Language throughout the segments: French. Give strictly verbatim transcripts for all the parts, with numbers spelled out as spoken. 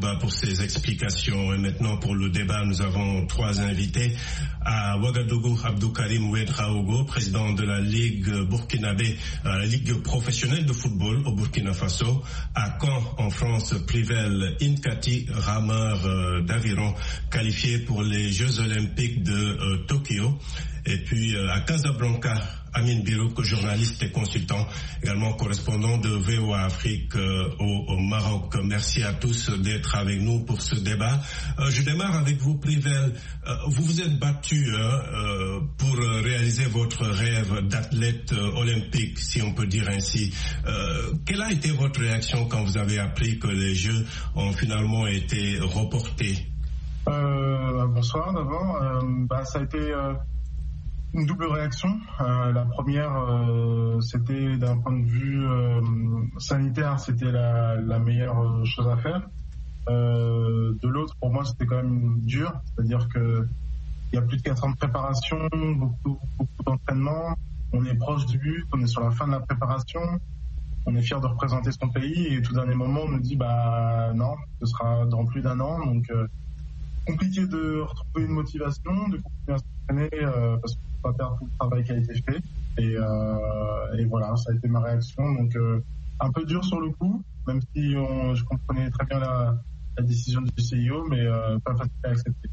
Yacouba pour ces explications. Et maintenant pour le débat, nous avons trois invités. À Ouagadougou, Abdou Karim Ouedraogo, président de la Ligue burkinabé, la Ligue professionnelle de football au Burkina Faso. À Caen, en France, Privel Inkati, rameur d'aviron, qualifié pour les Jeux Olympiques de euh, Tokyo. Et puis euh, à Casablanca, Amine Birouk, journaliste et consultant, également correspondant de V O A Afrique euh, au, au Maroc. Merci à tous d'être avec nous pour ce débat. Euh, je démarre avec vous, Privel. Euh, vous vous êtes battu hein, euh, pour réaliser votre rêve d'athlète euh, olympique, si on peut dire ainsi. Euh, quelle a été votre réaction quand vous avez appris que les Jeux ont finalement été reportés? euh, Bonsoir d'abord. Euh, bah, ça a été... Euh... Une double réaction. Euh, la première, euh, c'était d'un point de vue euh, sanitaire, c'était la, la meilleure chose à faire. Euh, de l'autre, pour moi, c'était quand même dur. C'est-à-dire que il y a plus de quatre ans de préparation, beaucoup, beaucoup d'entraînement. On est proche du but, on est sur la fin de la préparation. On est fier de représenter son pays et tout dernier moment, on nous dit bah non, ce sera dans plus d'un an. Donc euh, compliqué de retrouver une motivation, de continuer à s'entraîner euh, parce que pas perdre tout le travail qui a été fait et, euh, et voilà, ça a été ma réaction. Donc euh, un peu dur sur le coup, même si on, je comprenais très bien la, la décision du C I O, mais euh, pas facile à accepter.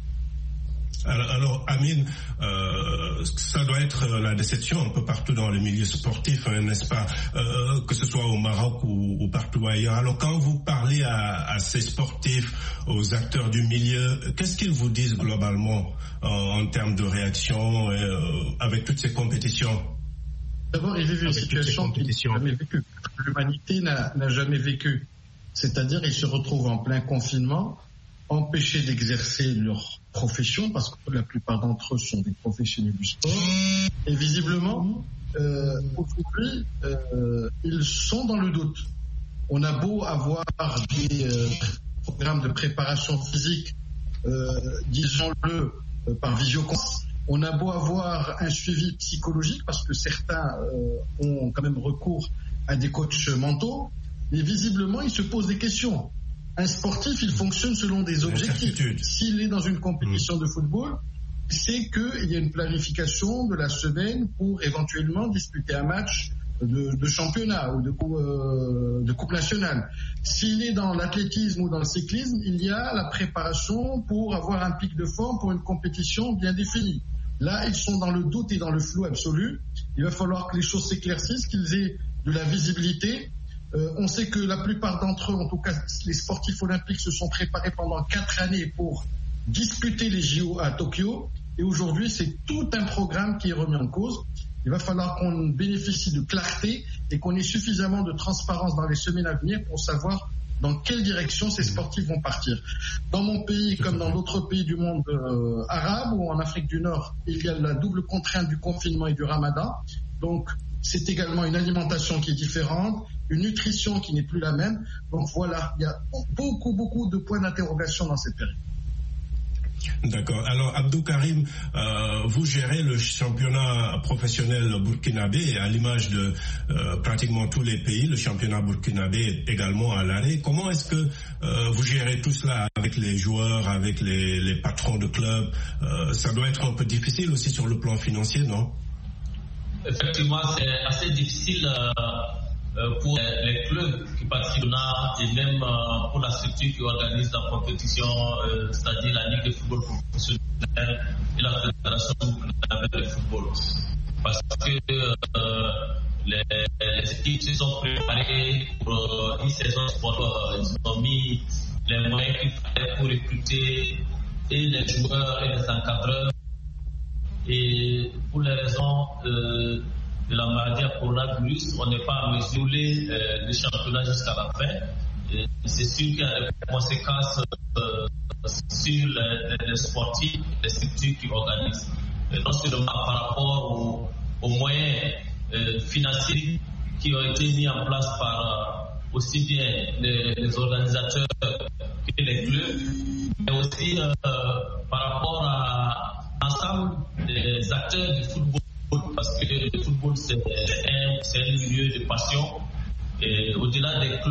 Alors, alors Amine, euh, ça doit être la déception un peu partout dans le milieu sportif, hein, n'est-ce pas, euh, que ce soit au Maroc ou, ou partout ailleurs. Alors quand vous parlez à, à ces sportifs, aux acteurs du milieu, qu'est-ce qu'ils vous disent globalement euh, en termes de réaction euh, avec toutes ces compétitions? D'abord, ils vivent une situation qu'ils n'ont jamais vécue. L'humanité n'a, n'a jamais vécu. C'est-à-dire, ils se retrouvent en plein confinement, empêchés d'exercer leur profession, parce que la plupart d'entre eux sont des professionnels du sport. Et visiblement, euh, aujourd'hui, euh, ils sont dans le doute. On a beau avoir des euh, programmes de préparation physique, euh, disons-le, euh, par visioconférence. On a beau avoir un suivi psychologique, parce que certains euh, ont quand même recours à des coachs mentaux. Mais visiblement, ils se posent des questions. Un sportif, il fonctionne selon des objectifs. S'il est dans une compétition de football, c'est qu'il y a une planification de la semaine pour éventuellement disputer un match de, de championnat ou de, euh, de coupe nationale. S'il est dans l'athlétisme ou dans le cyclisme, il y a la préparation pour avoir un pic de forme pour une compétition bien définie. Là, ils sont dans le doute et dans le flou absolu. Il va falloir que les choses s'éclaircissent, qu'ils aient de la visibilité. Euh, on sait que la plupart d'entre eux, en tout cas les sportifs olympiques, se sont préparés pendant quatre années pour disputer les J O à Tokyo. Et aujourd'hui, c'est tout un programme qui est remis en cause. Il va falloir qu'on bénéficie de clarté et qu'on ait suffisamment de transparence dans les semaines à venir pour savoir dans quelle direction ces sportifs vont partir. Dans mon pays, comme dans d'autres pays du monde euh, arabe ou en Afrique du Nord, il y a la double contrainte du confinement et du ramadan. Donc, c'est également une alimentation qui est différente, une nutrition qui n'est plus la même. Donc voilà, il y a beaucoup, beaucoup de points d'interrogation dans cette période. D'accord. Alors, Abdou Karim, euh, vous gérez le championnat professionnel burkinabé à l'image de euh, pratiquement tous les pays. Le championnat burkinabé est également à l'arrêt. Comment est-ce que euh, vous gérez tout cela avec les joueurs, avec les, les patrons de clubs? euh, Ça doit être un peu difficile aussi sur le plan financier, non? Effectivement, c'est assez difficile euh, pour les clubs qui participent et même euh, pour la structure qui organise la compétition, euh, c'est-à-dire la Ligue de football professionnel et la Fédération de football. Parce que euh, les, les équipes se sont préparées pour euh, une saison sport. Ils ont mis les moyens qu'il fallait pour recruter et les joueurs et les encadreurs. Et pour les raisons euh, de la maladie à coronavirus, on n'est pas mesuré euh, le championnat jusqu'à la fin. Et c'est sûr qu'il y a des conséquences euh, sur les, les sportifs, les structures qui organisent. Et non seulement par rapport aux, aux moyens euh, financiers qui ont été mis en place par euh, aussi bien les, les organisateurs que les clubs, mais aussi euh, par rapport à l'ensemble des acteurs du football, parce que le football c'est un, c'est un milieu de passion. Et au-delà des clubs,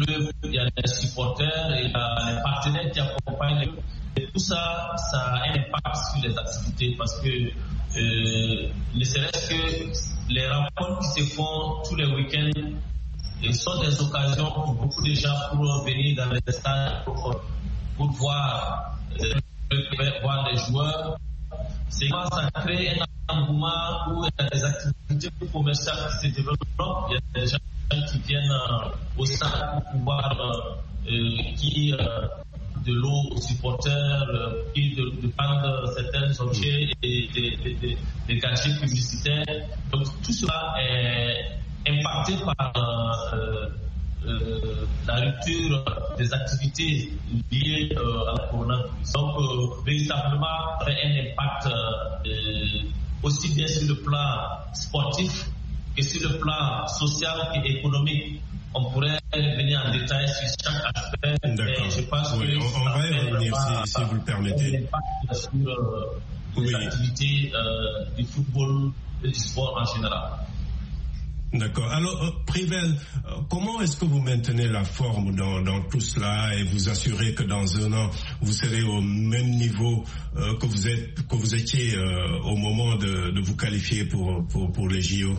il y a les supporters, il y a les partenaires qui accompagnent les clubs. Et tout ça, ça a un impact sur les activités parce que euh, ne serait-ce que les rencontres qui se font tous les week-ends et sont des occasions pour beaucoup de gens pour venir dans les stades pour, pour voir, euh, voir les joueurs. C'est quand ça crée un engouement où il y a des activités commerciales qui se développent. Il y a des gens qui viennent euh, au stade pour pouvoir euh, qui euh, de l'eau aux supporters, euh, qui de, de prendre certains objets et des, des, des, des gadgets publicitaires. Donc tout cela est impacté par euh, euh, la rupture des activités liées euh, à la coronavirus. Donc euh, véritablement, ça fait un impact euh, aussi bien sur le plan sportif que sur le plan social et économique. On pourrait venir en détail sur chaque aspect. D'accord. Je pense oui, que on, on va y revenir si, si vous le permettez. Un impact sur euh, les oui. activités euh, du football et du sport en général. D'accord. Alors, euh, Privel, euh, comment est-ce que vous maintenez la forme dans, dans tout cela et vous assurez que dans un an, vous serez au même niveau euh, que vous êtes, que vous étiez euh, au moment de, de vous qualifier pour, pour, pour les J O?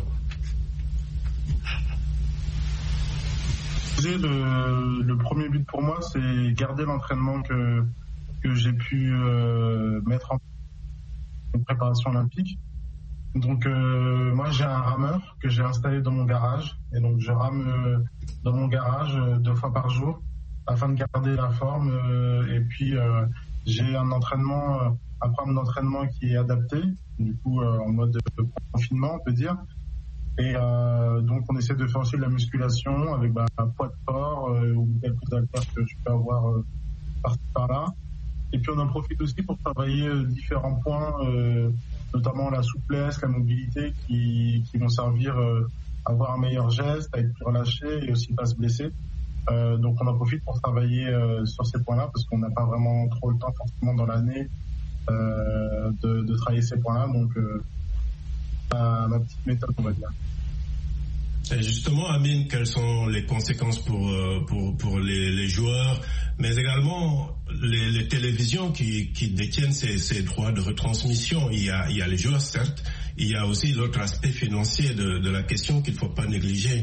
Le, le premier but pour moi, c'est garder l'entraînement que, que j'ai pu euh, mettre en préparation olympique. Donc euh, moi j'ai un rameur que j'ai installé dans mon garage et donc je rame euh, dans mon garage euh, deux fois par jour afin de garder la forme euh, et puis euh, j'ai un entraînement, euh, un programme d'entraînement qui est adapté du coup euh, en mode de confinement on peut dire et euh, donc on essaie de faire aussi de la musculation avec bah, un poids de corps euh, ou quelques haltères que je peux avoir euh, par-ci par-là et puis on en profite aussi pour travailler euh, différents points euh, notamment la souplesse, la mobilité qui, qui vont servir euh, à avoir un meilleur geste, à être plus relâché et aussi pas se blesser. Euh, donc on en profite pour travailler euh, sur ces points-là parce qu'on n'a pas vraiment trop le temps forcément dans l'année euh, de, de travailler ces points-là. Donc euh, ma, ma petite méthode on va dire. Et justement, Amine, quelles sont les conséquences pour, pour, pour les, les joueurs, mais également les, les télévisions qui, qui détiennent ces, ces droits de retransmission? Il y a, il y a les joueurs, certes, il y a aussi l'autre aspect financier de, de la question qu'il ne faut pas négliger.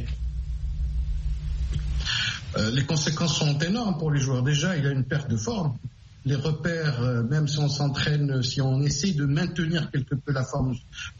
Euh, les conséquences sont énormes pour les joueurs. Déjà, il y a une perte de forme. Les repères, euh, même si on s'entraîne, si on essaie de maintenir quelque peu la forme,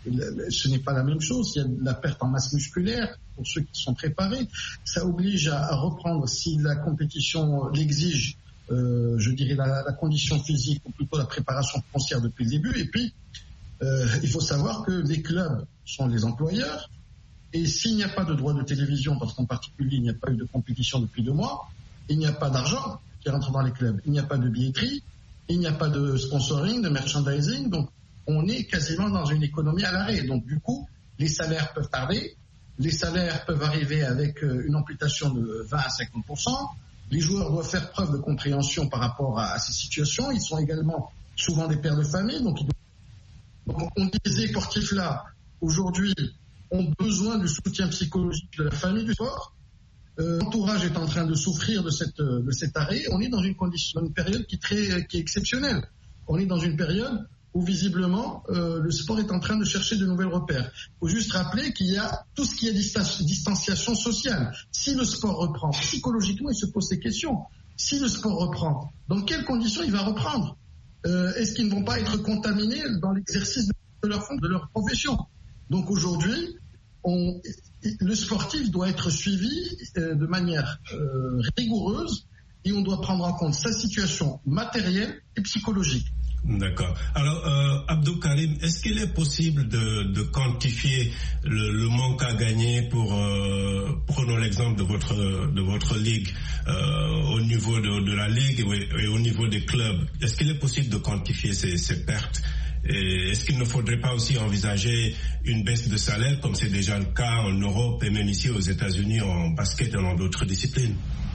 ce n'est pas la même chose. Il y a de la perte en masse musculaire pour ceux qui sont préparés. Ça oblige à, à reprendre, si la compétition l'exige, euh, je dirais la, la condition physique ou plutôt la préparation foncière depuis le début. Et puis, euh, il faut savoir que les clubs sont les employeurs. Et s'il n'y a pas de droit de télévision, parce qu'en particulier, il n'y a pas eu de compétition depuis deux mois, il n'y a pas d'argent qui rentre dans les clubs. Il n'y a pas de billetterie, il n'y a pas de sponsoring, de merchandising, donc on est quasiment dans une économie à l'arrêt. Donc du coup, les salaires peuvent tarder, les salaires peuvent arriver avec une amputation de vingt à cinquante pour cent, les joueurs doivent faire preuve de compréhension par rapport à, à ces situations, ils sont également souvent des pères de famille, donc, ils doivent... donc on dit les sportifs là, aujourd'hui, ont besoin du soutien psychologique de la famille du sport. Euh, l'entourage est en train de souffrir de, cette, de cet arrêt. On est dans une condition, une période qui est très, qui est exceptionnelle. On est dans une période où visiblement euh, le sport est en train de chercher de nouvelles repères. Il faut juste rappeler qu'il y a tout ce qui est distan- distanciation sociale. Si le sport reprend, psychologiquement, il se pose ces questions. Si le sport reprend, dans quelles conditions il va reprendre? euh, Est-ce qu'ils ne vont pas être contaminés dans l'exercice de leur, de leur profession? Donc aujourd'hui, on, le sportif doit être suivi euh, de manière euh, rigoureuse et on doit prendre en compte sa situation matérielle et psychologique. D'accord. Alors, euh, Abdou Karim, est-ce qu'il est possible de, de quantifier le, le manque à gagner pour, euh, prenons l'exemple de votre, de votre ligue, euh, au niveau de, de la ligue et, et au niveau des clubs? Est-ce qu'il est possible de quantifier ces, ces pertes? Et est-ce qu'il ne faudrait pas aussi envisager une baisse de salaire, comme c'est déjà le cas en Europe et même ici aux États-Unis en basket et dans d'autres disciplines?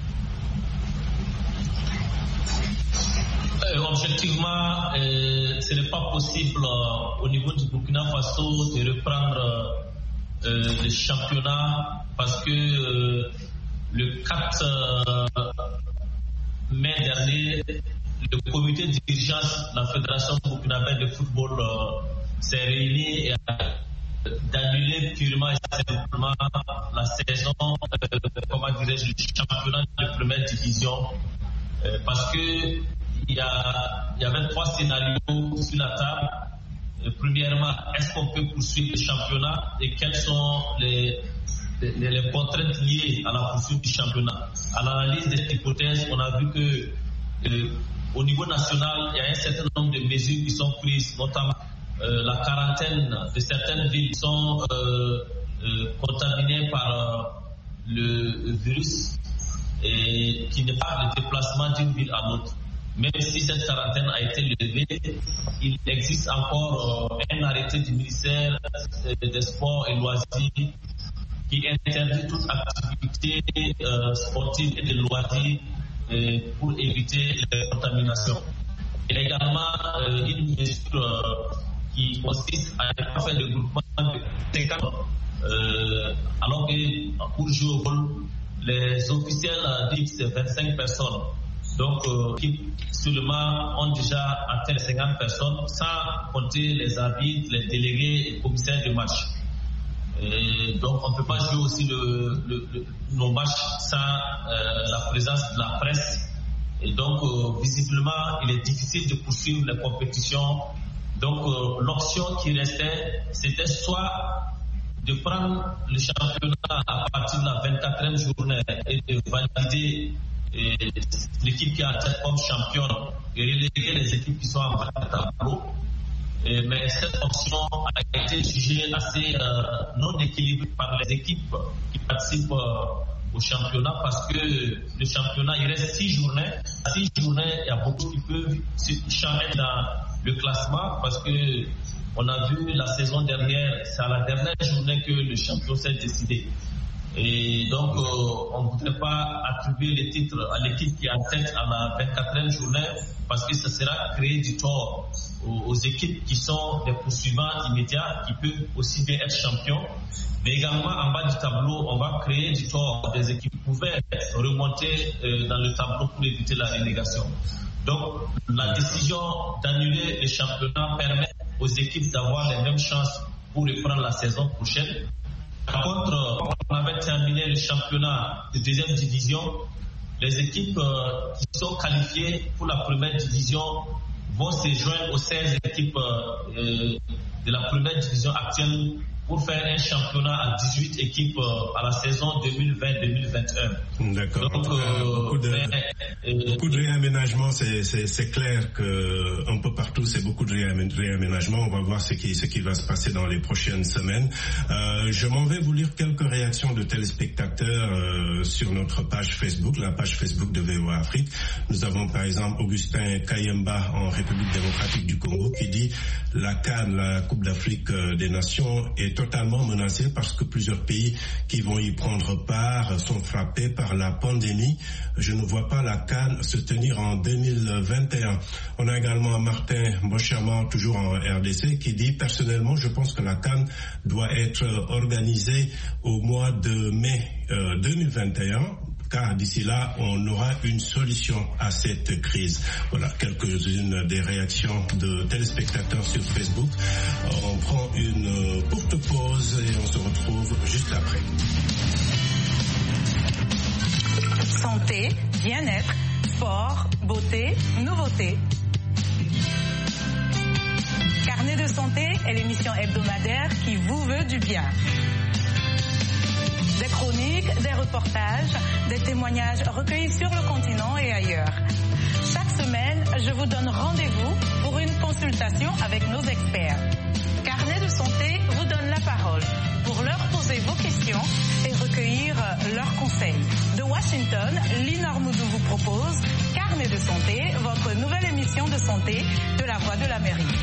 euh, Objectivement, euh, ce n'est pas possible euh, au niveau du Burkina Faso de reprendre euh, le championnat parce que euh, le quatre mai dernier, le comité de dirigeance de la Fédération burkinabé de football euh, s'est réuni et a d'annuler purement et simplement la saison, euh, comment dirais-je, du championnat de première division, euh, parce que il y, a, il y avait trois scénarios sur la table. Euh, premièrement, est-ce qu'on peut poursuivre le championnat et quelles sont les, les, les contraintes liées à la poursuite du championnat? À l'analyse de cette hypothèse, on a vu que euh, au niveau national, il y a un certain nombre de mesures qui sont prises, notamment Euh, la quarantaine de certaines villes sont euh, euh, contaminées par euh, le virus et qui n'est pas le déplacement d'une ville à l'autre. Même si cette quarantaine a été levée, il existe encore euh, un arrêté du ministère des Sports et Loisirs qui interdit toute activité euh, sportive et de loisirs euh, pour éviter les contaminations. Il y a également euh, une mesure euh, qui consiste à faire le groupement de cinquante, euh, alors que pour jouer au ball, les officiels disent que c'est vingt-cinq personnes. Donc, euh, qui seulement ont déjà atteint cinquante personnes, sans compter les arbitres, les délégués et commissaires de match. Et donc, on ne peut pas jouer aussi le, le, le, nos matchs sans euh, la présence de la presse. Et donc, euh, visiblement, il est difficile de poursuivre les compétitions. Donc, euh, l'option qui restait, c'était soit de prendre le championnat à partir de la vingt-quatrième journée et de valider et, l'équipe qui a été comme championne et reléguer les équipes qui sont en bas de tableau. Et, mais cette option a été jugée assez euh, non équilibrée par les équipes qui participent euh, au championnat parce que le championnat, il reste six journées. Six journées, il y a beaucoup qui peuvent changer dans le classement parce que on a vu la saison dernière, c'est à la dernière journée que le champion s'est décidé. Et donc, euh, on ne voudrait pas attribuer les titres à l'équipe qui est en tête à la vingt-quatrième journée parce que ça sera créer du tort aux, aux équipes qui sont des poursuivants immédiats, qui peuvent aussi bien être champions. Mais également, en bas du tableau, on va créer du tort des équipes qui pouvaient remonter euh, dans le tableau pour éviter la relégation. Donc, la décision d'annuler le championnat permet aux équipes d'avoir les mêmes chances pour reprendre la saison prochaine. Par contre, on avait terminé le championnat de deuxième division. Les équipes euh, qui sont qualifiées pour la première division vont se joindre aux seize équipes euh, de la première division actuelle pour faire un championnat à dix-huit équipes euh, à la saison deux mille vingt deux mille vingt et un. D'accord. Donc, euh, beaucoup de, mais, euh, beaucoup de réaménagement, c'est, c'est, c'est clair que un peu partout, c'est beaucoup de réaménagement. On va voir ce qui, ce qui va se passer dans les prochaines semaines. Euh, je m'en vais vous lire quelques réactions de téléspectateurs euh, sur notre page Facebook, la page Facebook de V O A Afrique. Nous avons par exemple Augustin Kayemba en République démocratique du Congo qui dit la CAN, la Coupe d'Afrique des Nations, est totalement menacée parce que plusieurs pays qui vont y prendre part sont frappés par la pandémie. Je ne vois pas la CAN se tenir en deux mille vingt et un. On a également Martin Mochaman, toujours en R D C, qui dit personnellement, je pense que la CAN doit être organisée au mois de mai euh, deux mille vingt et un. Car d'ici là, on aura une solution à cette crise. Voilà quelques-unes des réactions de téléspectateurs sur Facebook. On prend une courte pause et on se retrouve juste après. Santé, bien-être, sport, beauté, nouveauté. Carnet de santé est l'émission hebdomadaire qui vous veut du bien. Des chroniques, des reportages, des témoignages recueillis sur le continent et ailleurs. Chaque semaine, je vous donne rendez-vous pour une consultation avec nos experts. Carnet de santé vous donne la parole pour leur poser vos questions et recueillir leurs conseils. De Washington, Lynn Armoudou vous propose Carnet de santé, votre nouvelle émission de santé de la Voix de l'Amérique.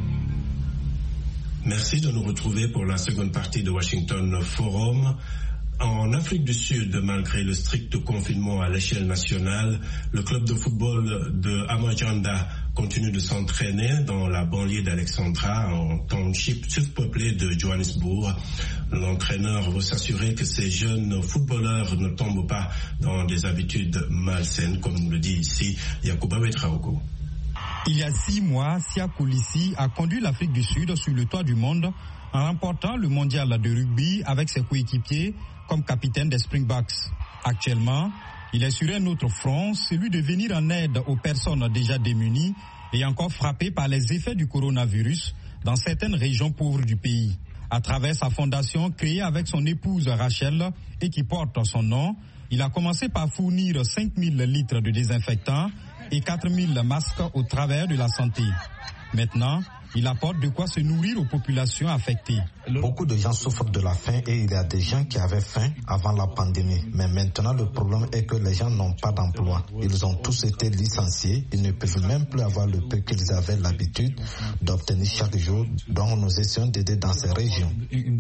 Merci de nous retrouver pour la seconde partie de Washington Forum. En Afrique du Sud, malgré le strict confinement à l'échelle nationale, le club de football de Amajanda continue de s'entraîner dans la banlieue d'Alexandra, en township surpeuplé de Johannesburg. L'entraîneur veut s'assurer que ces jeunes footballeurs ne tombent pas dans des habitudes malsaines, comme le dit ici Yacouba Ouedraogo. Il y a six mois, Sia Kolisi a conduit l'Afrique du Sud sur le toit du monde en remportant le mondial de rugby avec ses coéquipiers comme capitaine des Springboks. Actuellement, il est sur un autre front, celui de venir en aide aux personnes déjà démunies et encore frappées par les effets du coronavirus dans certaines régions pauvres du pays. À travers sa fondation créée avec son épouse Rachel et qui porte son nom, il a commencé par fournir cinq mille litres de désinfectants et quatre mille masques au travers de la santé. Maintenant, il apporte de quoi se nourrir aux populations affectées. Beaucoup de gens souffrent de la faim et il y a des gens qui avaient faim avant la pandémie. Mais maintenant, le problème est que les gens n'ont pas d'emploi. Ils ont tous été licenciés. Ils ne peuvent même plus avoir le peu qu'ils avaient l'habitude d'obtenir chaque jour. Donc, nous essayons d'aider dans ces régions.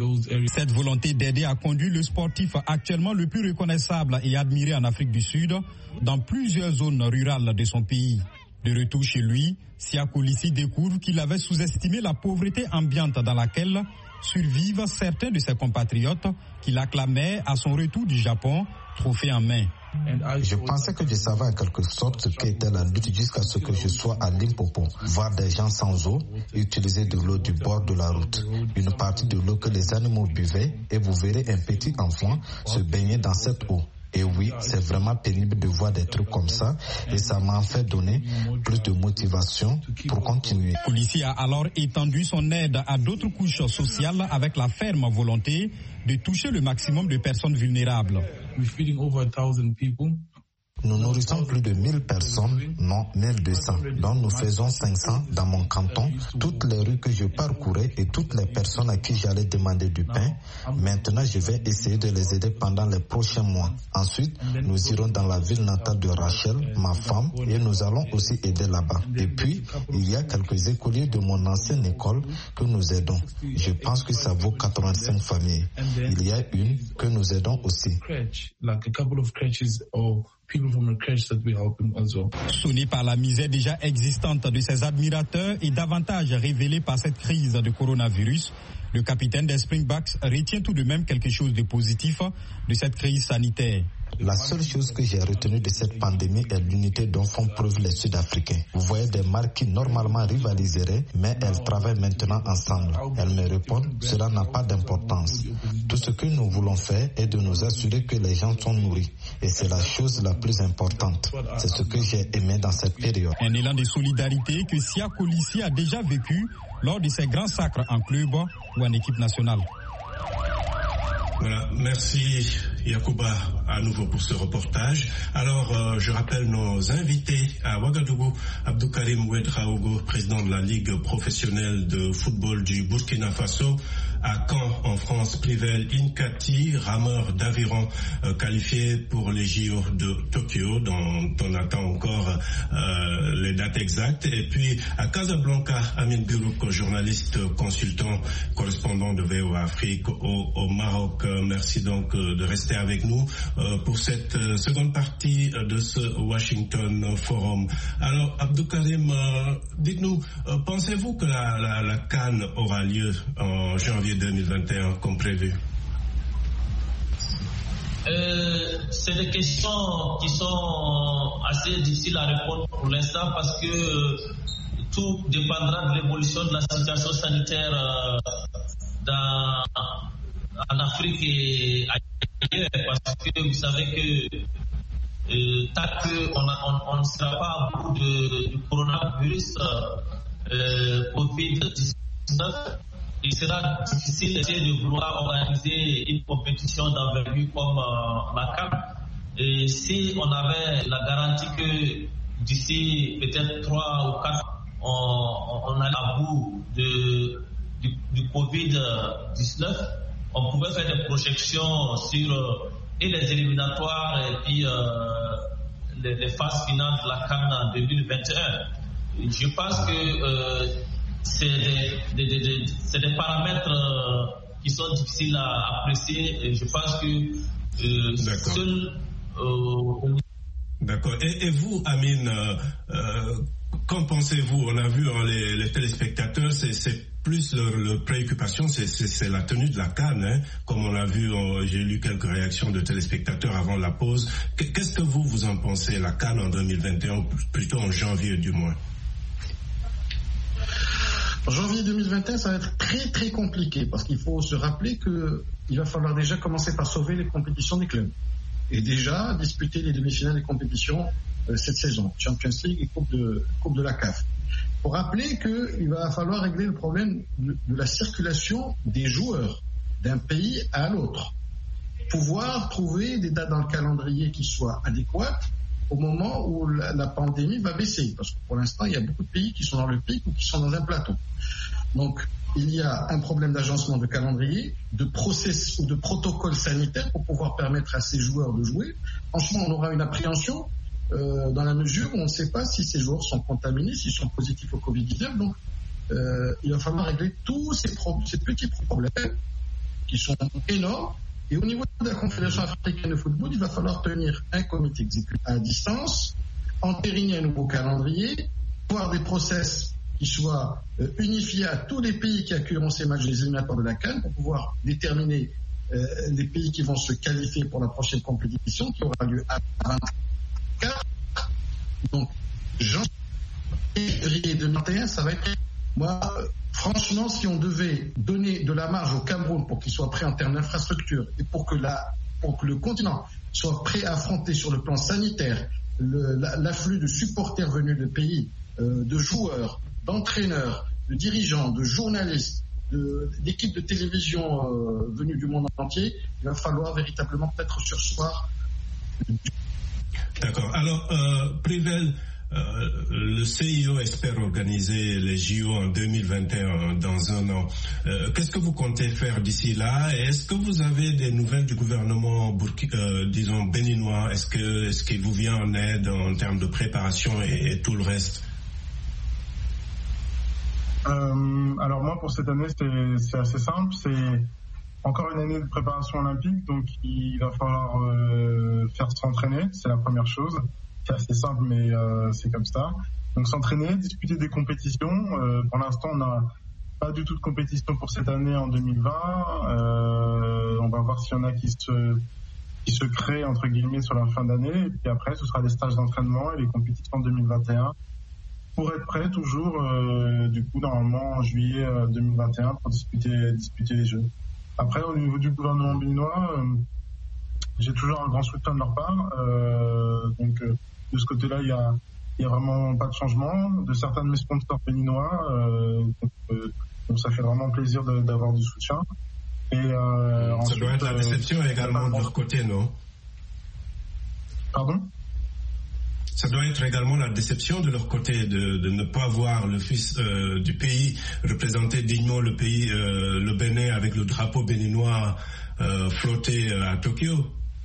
Cette volonté d'aider a conduit le sportif actuellement le plus reconnaissable et admiré en Afrique du Sud dans plusieurs zones rurales de son pays. De retour chez lui, Sia Kolisi découvre qu'il avait sous-estimé la pauvreté ambiante dans laquelle survivent certains de ses compatriotes qui l'acclamaient à son retour du Japon, trophée en main. Je pensais que je savais en quelque sorte ce qu'était la lutte jusqu'à ce que je sois à Limpopo. Voir des gens sans eau, utiliser de l'eau du bord de la route. Une partie de l'eau que les animaux buvaient et vous verrez un petit enfant se baigner dans cette eau. Et oui, c'est vraiment pénible de voir des trucs comme ça et ça m'a fait donner plus de motivation pour continuer. Kolisi a alors étendu son aide à d'autres couches sociales avec la ferme volonté de toucher le maximum de personnes vulnérables. Nous nourrissons plus de mille personnes, non mille deux cents, dont nous faisons cinq cents dans mon canton. Toutes les rues que je parcourais et toutes les personnes à qui j'allais demander du pain, maintenant je vais essayer de les aider pendant les prochains mois. Ensuite, nous irons dans la ville natale de Rachel, ma femme, et nous allons aussi aider là-bas. Et puis, il y a quelques écoliers de mon ancienne école que nous aidons. Je pense que ça vaut quatre-vingt-cinq familles. Il y a une que nous aidons aussi. Sonné par la misère déjà existante de ses admirateurs et davantage révélée par cette crise de coronavirus, le capitaine des Springboks retient tout de même quelque chose de positif de cette crise sanitaire. La seule chose que j'ai retenue de cette pandémie est l'unité dont font preuve les Sud-Africains. Vous voyez des marques qui normalement rivaliseraient, mais elles travaillent maintenant ensemble. Elles me répondent, cela n'a pas d'importance. Tout ce que nous voulons faire est de nous assurer que les gens sont nourris. Et c'est la chose la plus importante. C'est ce que j'ai aimé dans cette période. Un élan de solidarité que Sia Kolisi a déjà vécu lors de ses grands sacres en club ou en équipe nationale. Voilà, merci Yacouba à nouveau pour ce reportage. Alors, euh, je rappelle nos invités à Ouagadougou, Abdoukarim Ouedraogo, président de la Ligue professionnelle de football du Burkina Faso. À Caen, en France, Plivel Inkati, rameur d'aviron euh, qualifié pour les J O de Tokyo, dont on attend encore euh, les dates exactes. Et puis à Casablanca, Amin Birouk, journaliste, consultant, correspondant de V O A Afrique au, au Maroc. Merci donc de rester avec nous euh, pour cette euh, seconde partie de ce Washington Forum. Alors, Abdoukarim, euh, dites-nous, euh, pensez-vous que la, la, la CAN aura lieu en janvier deux mille vingt et un comme prévu? Euh, c'est des questions qui sont assez difficiles à répondre pour l'instant parce que euh, tout dépendra de l'évolution de la situation sanitaire euh, dans, en Afrique et ailleurs, parce que vous savez que euh, tant qu'on ne sera pas à bout de, du coronavirus euh, covid dix-neuf, il sera difficile de vouloir organiser une compétition d'envergure comme euh, la CAN. Et si on avait la garantie que d'ici peut-être trois ou quatre, on, on allait à bout de, du, du covid dix-neuf, on pouvait faire des projections sur euh, et les éliminatoires et puis euh, les, les phases finales de la CAN en deux mille vingt et un. Je pense que euh, c'est des, des, des, des, c'est des paramètres euh, qui sont difficiles à apprécier. Et je pense que euh, seul... Euh, D'accord. Et, et vous, Amine, euh, euh, qu'en pensez-vous? On a vu hein, les, les téléspectateurs, c'est, c'est plus leur, leur préoccupation, c'est, c'est, c'est la tenue de la CAN. Hein. Comme on l'a vu, on, j'ai lu quelques réactions de téléspectateurs avant la pause. Qu'est-ce que vous, vous en pensez, la CAN en deux mille vingt et un, plutôt en janvier du moins? En janvier deux mille vingt et un, ça va être très très compliqué parce qu'il faut se rappeler qu'il va falloir déjà commencer par sauver les compétitions des clubs. Et déjà disputer les demi-finales des compétitions euh, cette saison, Champions League et Coupe de, coupe de la C A F. Pour rappeler qu'il va falloir régler le problème de, de la circulation des joueurs d'un pays à l'autre. Pouvoir trouver des dates dans le calendrier qui soient adéquates au moment où la, la pandémie va baisser. Parce que pour l'instant, il y a beaucoup de pays qui sont dans le pic ou qui sont dans un plateau. Donc, il y a un problème d'agencement de calendrier, de process ou de protocole sanitaire pour pouvoir permettre à ces joueurs de jouer. Franchement, on aura une appréhension euh, dans la mesure où on ne sait pas si ces joueurs sont contaminés, s'ils sont positifs au covid dix-neuf. Donc, euh, il va falloir régler tous ces, pro- ces petits problèmes qui sont énormes. Et au niveau de la Confédération africaine de football, il va falloir tenir un comité exécutif à distance, entériner un nouveau calendrier, voir des process qui soient euh, unifiés à tous les pays qui accueilleront ces matchs des éliminatoires de la CAN pour pouvoir déterminer euh, les pays qui vont se qualifier pour la prochaine compétition qui aura lieu à vingt-quatre. Donc, janvier deux mille vingt et un, ça va être... Moi, euh, franchement, si on devait donner de la marge au Cameroun pour qu'il soit prêt en termes d'infrastructure et pour que, la, pour que le continent soit prêt à affronter sur le plan sanitaire le, la, l'afflux de supporters venus de pays, euh, de joueurs, d'entraîneurs, de dirigeants, de journalistes, de, d'équipes de télévision euh, venues du monde entier, il va falloir véritablement peut-être surseoir. D'accord. Alors, euh, Privel, euh, le C I O espère organiser les J O en deux mille vingt et un, dans un an. Euh, qu'est-ce que vous comptez faire d'ici là? Et est-ce que vous avez des nouvelles du gouvernement burki, euh, disons béninois? Est-ce que est-ce qu'il vous vient en aide en termes de préparation et, et tout le reste? Euh, alors moi, pour cette année, c'est, c'est assez simple. C'est encore une année de préparation olympique, donc il va falloir euh, faire s'entraîner. C'est la première chose. C'est assez simple, mais euh, c'est comme ça. Donc s'entraîner, disputer des compétitions. Euh, pour l'instant, on n'a pas du tout de compétition pour cette année en deux mille vingt. Euh, on va voir s'il y en a qui se qui se créent entre guillemets sur la fin d'année. Et puis après, ce sera des stages d'entraînement et les compétitions deux mille vingt et un. Pour être prêt toujours, euh, du coup, normalement en juillet euh, deux mille vingt et un pour disputer, disputer les Jeux. Après, au niveau du gouvernement béninois, euh, j'ai toujours un grand soutien de leur part. Euh, donc, euh, de ce côté-là, il y a, il y a vraiment pas de changement. De certains de mes sponsors béninois, euh, donc, euh, donc ça fait vraiment plaisir de, d'avoir du soutien. Et euh, ça ensuite, doit être la déception euh, également de leur côté, non? Pardon? Ça doit être également la déception de leur côté de, de ne pas voir le fils euh, du pays représenter dignement le pays, euh, le Bénin, avec le drapeau béninois euh, flotter à Tokyo.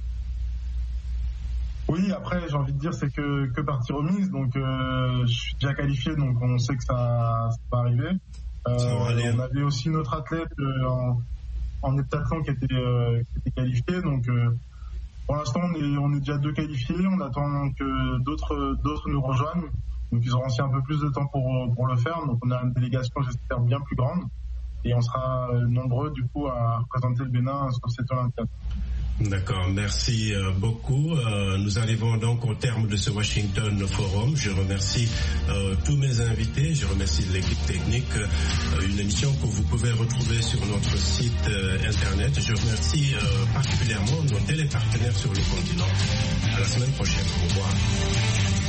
Oui, après j'ai envie de dire c'est que, que partie remise, donc euh, je suis déjà qualifié, donc on sait que ça, ça va arriver. Euh, ça va aller. On avait aussi notre athlète euh, en, en heptathlon qui était, euh, qui était qualifié, donc euh, pour l'instant, on est, on est déjà deux qualifiés. On attend que d'autres, d'autres nous rejoignent. Donc, ils auront aussi un peu plus de temps pour, pour le faire. Donc, on a une délégation, j'espère, bien plus grande. Et on sera nombreux, du coup, à représenter le Bénin sur cette Olympiade. D'accord, merci beaucoup. Euh, nous arrivons donc au terme de ce Washington Forum. Je remercie euh, tous mes invités, je remercie l'équipe technique. Euh, une émission que vous pouvez retrouver sur notre site euh, internet. Je remercie euh, particulièrement nos télépartenaires sur le continent. À la semaine prochaine. Au revoir.